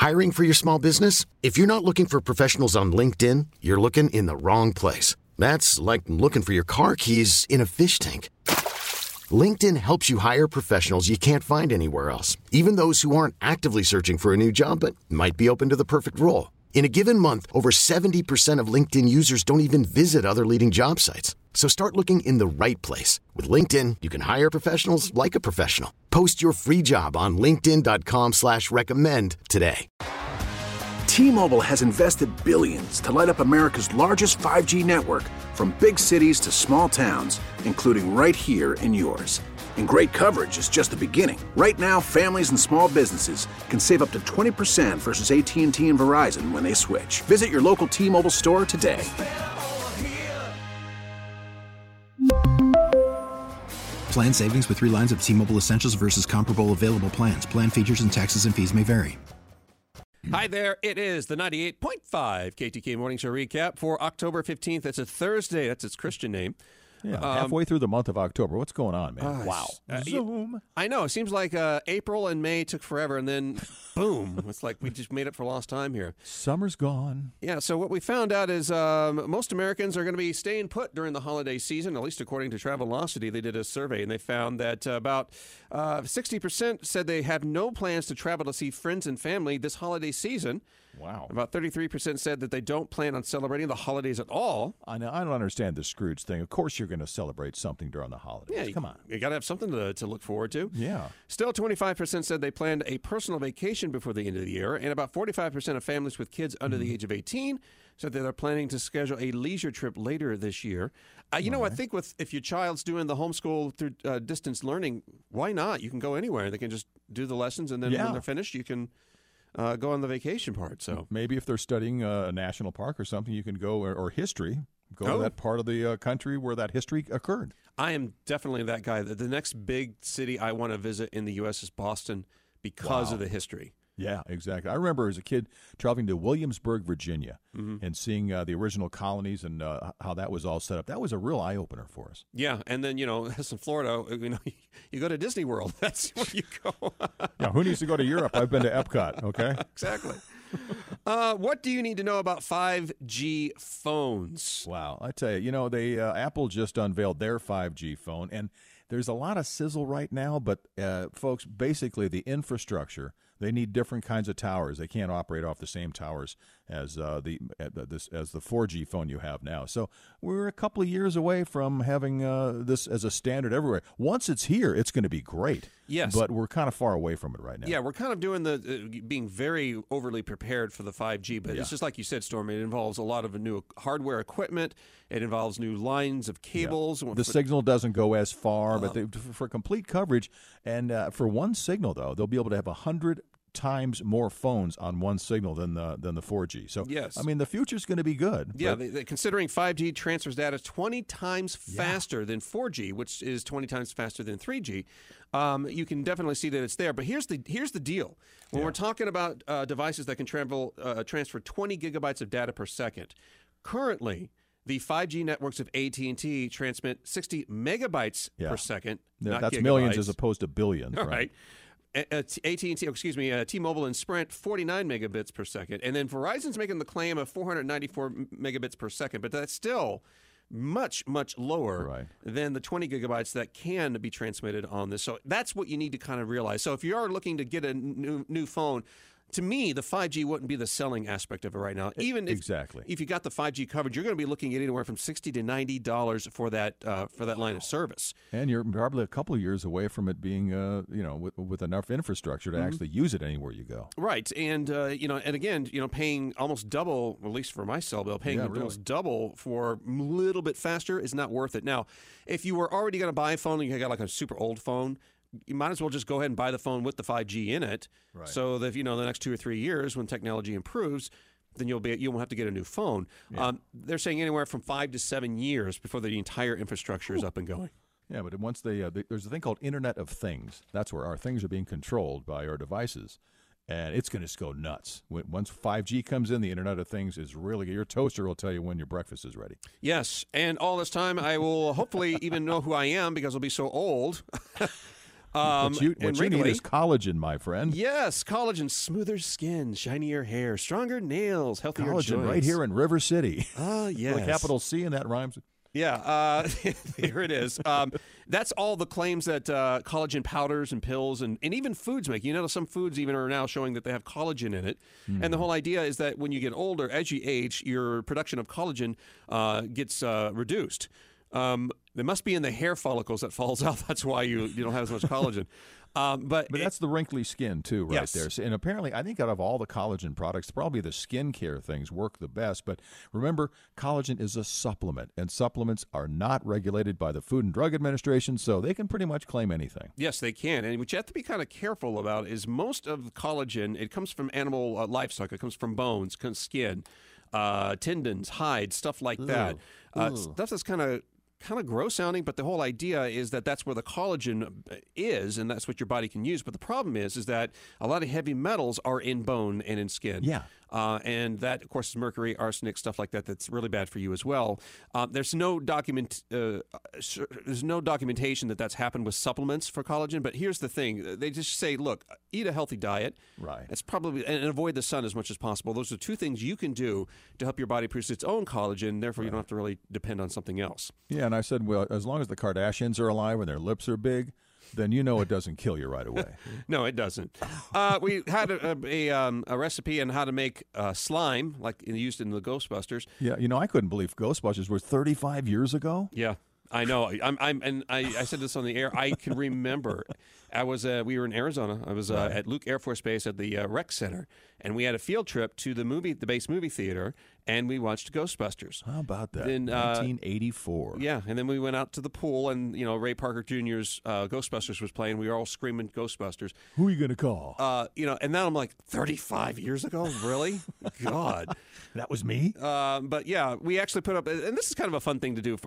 Hiring for your small business? If you're not looking for professionals on LinkedIn, you're looking in the wrong place. That's like looking for your car keys in a fish tank. LinkedIn helps you hire professionals you can't find anywhere else, even those who aren't actively searching for a new job but might be open to the perfect role. In a given month, over 70% of LinkedIn users don't even visit other leading job sites. So start looking in the right place. With LinkedIn, you can hire professionals like a professional. Post your free job on linkedin.com/recommend today. T-Mobile has invested billions to light up America's largest 5G network, from big cities to small towns, including right here in yours. And great coverage is just the beginning. Right now, families and small businesses can save up to 20% versus AT&T and Verizon when they switch. Visit your local T-Mobile store today. Plan savings with 3 lines of T-Mobile Essentials versus comparable available plans. Plan features and taxes and fees may vary. Hi there. It is the 98.5 KTK Morning Show recap for October 15th. That's a Thursday. That's its Christian name. Yeah, halfway through the month of October. What's going on, man? Wow. Zoom. I know. It seems like April and May took forever, and then boom. It's like we just made up for lost time here. Summer's gone. Yeah, so what we found out is most Americans are going to be staying put during the holiday season, at least according to Travelocity. They did a survey, and they found that about 60% said they have no plans to travel to see friends and family this holiday season. Wow. About 33% said that they don't plan on celebrating the holidays at all. I know. I don't understand the Scrooge thing. Of course you're going to celebrate something during the holidays. Yeah, come on. You got to have something to look forward to. Yeah. Still, 25% said they planned a personal vacation before the end of the year, and about 45% of families with kids under the age of 18 said that they're planning to schedule a leisure trip later this year. You know, I think if your child's doing the homeschool through distance learning, why not? You can go anywhere. They can just do the lessons, and then when they're finished, you can go on the vacation part. So maybe if they're studying a national park or something, you can go, or history, go to that part of the country where that history occurred. I am definitely that guy. The next big city I want to visit in the U.S. is Boston because of the history. Yeah, exactly. I remember as a kid traveling to Williamsburg, Virginia, and seeing the original colonies and how that was all set up. That was a real eye-opener for us. Yeah, and then, as in Florida, you go to Disney World. That's where you go. Yeah, who needs to go to Europe? I've been to Epcot, okay? Exactly. What do you need to know about 5G phones? Wow, I tell you, they Apple just unveiled their 5G phone, and there's a lot of sizzle right now, but folks, basically the infrastructure, they need different kinds of towers. They can't operate off the same towers as the 4G phone you have now. So we're a couple of years away from having this as a standard everywhere. Once it's here, it's going to be great. Yes, but we're kind of far away from it right now. Yeah, we're kind of doing being very overly prepared for the 5G, but it's just like you said, Storm. It involves a lot of new hardware equipment. It involves new lines of cables. The signal doesn't go as far, but for complete coverage, and for one signal though, they'll be able to have 100 times more phones on one signal than the 4G. So yes, I mean the future's going to be good. Yeah, considering 5G transfers data 20 times faster than 4G, which is 20 times faster than 3G, you can definitely see that it's there. But here's the deal: when we're talking about devices that can transfer 20 gigabytes of data per second, currently the 5G networks of AT&T transmit 60 megabytes per second. Not that's gigabytes. Millions as opposed to billions. All right. T-Mobile and Sprint, 49 megabits per second. And then Verizon's making the claim of 494 megabits per second, but that's still much, much lower than the 20 gigabytes that can be transmitted on this. So that's what you need to kind of realize. So if you are looking to get a new phone, to me, the 5G wouldn't be the selling aspect of it right now. Even if you got the 5G coverage, you're going to be looking at anywhere from $60 to $90 for that line of service. And you're probably a couple of years away from it being, with enough infrastructure to actually use it anywhere you go. Right, and and again, paying almost double, at least for my cell bill, almost double for a little bit faster is not worth it. Now, if you were already going to buy a phone and you got like a super old phone, you might as well just go ahead and buy the phone with the 5G in it, so that the next 2 or 3 years when technology improves, then you won't have to get a new phone. Yeah. They're saying anywhere from 5 to 7 years before the entire infrastructure is up and going. Yeah, but once there's a thing called Internet of Things. That's where our things are being controlled by our devices, and it's going to just go nuts. Once 5G comes in, the Internet of Things is really, your toaster will tell you when your breakfast is ready. Yes, and all this time I will hopefully even know who I am because I'll be so old. What you need is collagen, my friend. Yes, collagen, smoother skin, shinier hair, stronger nails, healthier joints. Collagen right here in River City. Yes. With a capital C, and that rhymes. Yeah, here it is. That's all the claims that collagen powders and pills and even foods make. You know, some foods even are now showing that they have collagen in it. And the whole idea is that when you get older, as you age, your production of collagen gets reduced. It must be in the hair follicles that falls out. That's why you don't have as much collagen. But that's the wrinkly skin, too, right yes. there. So, and apparently, I think out of all the collagen products, probably the skincare things work the best. But remember, collagen is a supplement, and supplements are not regulated by the Food and Drug Administration, so they can pretty much claim anything. Yes, they can. And what you have to be kind of careful about is most of collagen, it comes from animal livestock. It comes from bones, skin, tendons, hides, stuff like that. Stuff that's kind of gross sounding, but the whole idea is that that's where the collagen is, and that's what your body can use. But the problem is that a lot of heavy metals are in bone and in skin. Yeah. And that, of course, is mercury, arsenic, stuff like that. That's really bad for you as well. There's no documentation that that's happened with supplements for collagen. But here's the thing: they just say, look, eat a healthy diet. Right. It's probably and avoid the sun as much as possible. Those are two things you can do to help your body produce its own collagen. Therefore, you don't have to really depend on something else. Yeah, and I said, well, as long as the Kardashians are alive and their lips are big, then you know it doesn't kill you right away. No, it doesn't. We had a recipe on how to make slime, like used in the Ghostbusters. Yeah, you know, I couldn't believe Ghostbusters was 35 years ago. Yeah, I know. I said this on the air. I can remember. We were in Arizona. I was at Luke Air Force Base at the Rec Center, and we had a field trip to the base movie theater, and we watched Ghostbusters. How about that? Then, 1984. Yeah, and then we went out to the pool, and Ray Parker Jr.'s Ghostbusters was playing. We were all screaming Ghostbusters. Who are you going to call? And now I'm like, 35 years ago, really? God, that was me. But yeah, we actually put up, and this is kind of a fun thing to do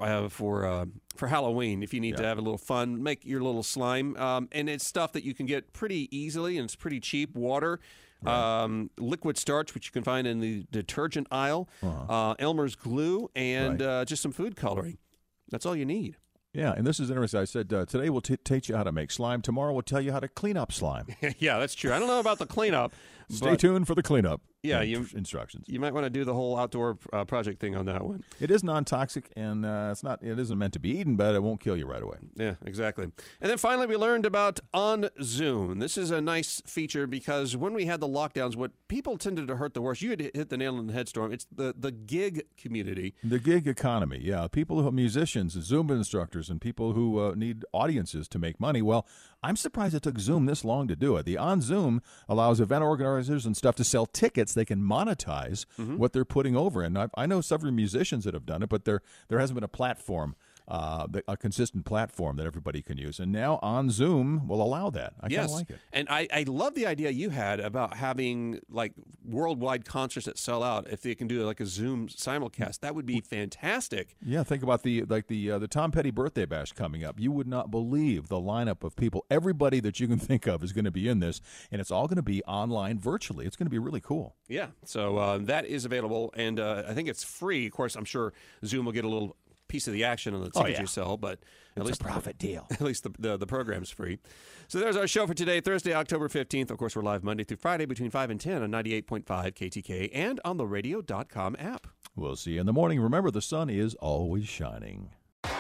for Halloween. If you need to have a little fun, make your little slime, and it's stuff that you can get pretty easily, and it's pretty cheap. Water. Right. Liquid starch, which you can find in the detergent aisle, Elmer's glue, and just some food coloring. That's all you need. Yeah, and this is interesting. I said today we'll teach you how to make slime. Tomorrow we'll tell you how to clean up slime. Yeah, that's true. I don't know about the cleanup. Stay tuned for the cleanup. Yeah, instructions. You might want to do the whole outdoor project thing on that one. It is non-toxic, and it isn't meant to be eaten, but it won't kill you right away. Yeah, exactly. And then finally, we learned about On Zoom. This is a nice feature because when we had the lockdowns, what people tended to hurt the worst, you had hit the nail on the head, Storm. It's the gig community. The gig economy, yeah. People who are musicians, Zumba instructors, and people who need audiences to make money. Well, I'm surprised it took Zoom this long to do it. The On Zoom allows event organizers and stuff to sell tickets. They can monetize what they're putting over. And I know several musicians that have done it, but there hasn't been a platform, a consistent platform that everybody can use. And now On Zoom will allow that. I kind of like it. And I love the idea you had about having like worldwide concerts that sell out. If they can do like a Zoom simulcast, that would be fantastic. Yeah, think about the Tom Petty birthday bash coming up. You would not believe the lineup of people. Everybody that you can think of is going to be in this, and it's all going to be online virtually. It's going to be really cool. Yeah, so that is available, and I think it's free. Of course, I'm sure Zoom will get a little piece of the action on the tickets you sell, but at least a profit deal. At least the program's free. So there's our show for today, Thursday, October 15th. Of course, we're live Monday through Friday between 5 and 10 on 98.5 KTK and on the radio.com app. We'll see you in the morning. Remember, the sun is always shining.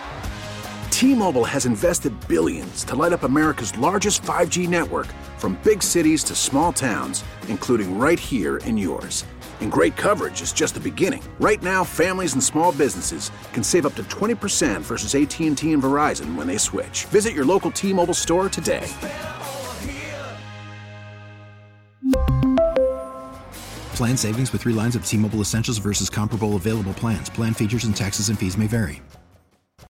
T-Mobile has invested billions to light up America's largest 5G network, from big cities to small towns, including right here in yours. And great coverage is just the beginning. Right now, families and small businesses can save up to 20% versus AT&T and Verizon when they switch. Visit your local T-Mobile store today. Plan savings with 3 lines of T-Mobile Essentials versus comparable available plans. Plan features and taxes and fees may vary.